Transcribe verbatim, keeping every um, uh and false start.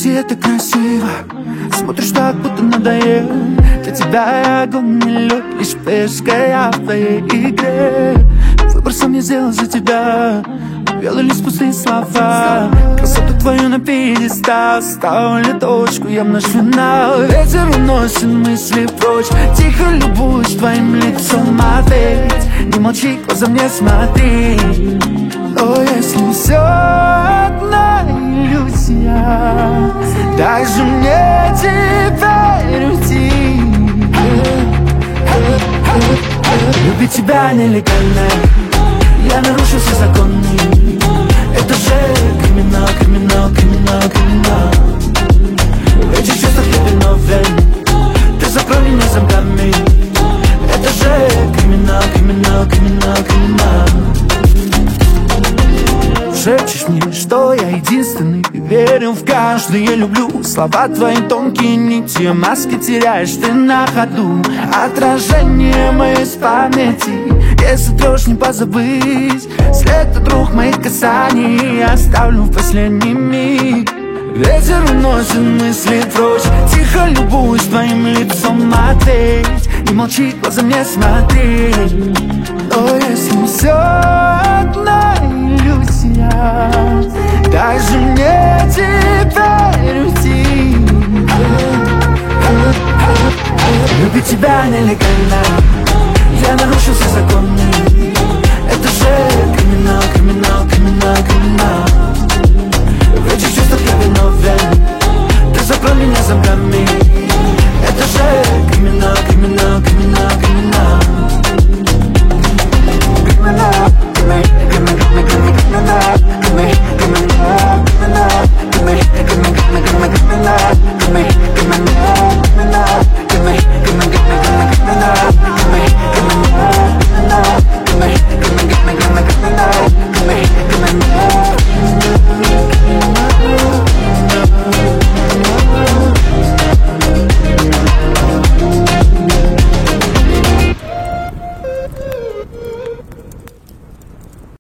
свете это красиво. Смотришь так, будто надоел. Для тебя я огонь и лед, лишь пешка я в твоей игре. Выбор сам я сделал за тебя. Белый лист, пустые слова. Красоту твою на пьедестал. Ставили точку, я в наш финал. Ветер уносит мысли прочь. Тихо любуюсь твоим лицом, ответь. Не молчи, глаза мне смотри. Но если все одна иллюзия, дай же мне теперь уйти. Любить тебя нелегально. Я нарушил все законы. Это же криминал, криминал, криминал, криминал. В этих чувствах я виновен. Ты закрой меня замками. Это же криминал, криминал, криминал, криминал. Шепчешь мне, что я единственный. Верил в каждое «я люблю». Слова твои тонкие нити, маски теряешь ты на ходу. Отражение моей памяти. Если трешь, не позабыть. След от рук моих касаний оставлю в последний миг. Ветер уносит мысли прочь. Тихо любуюсь твоим лицом, ответь. Не молчи, глаза мне смотри. Но если все одна иллюзия, дай же мне теперь уйти. Любить тебя нелегально. Я нарушил все законы. Это же криминал, криминал, криминал, криминал. В этих чувствах я виновен. Ты закрой меня замками. Это же криминал, криминал.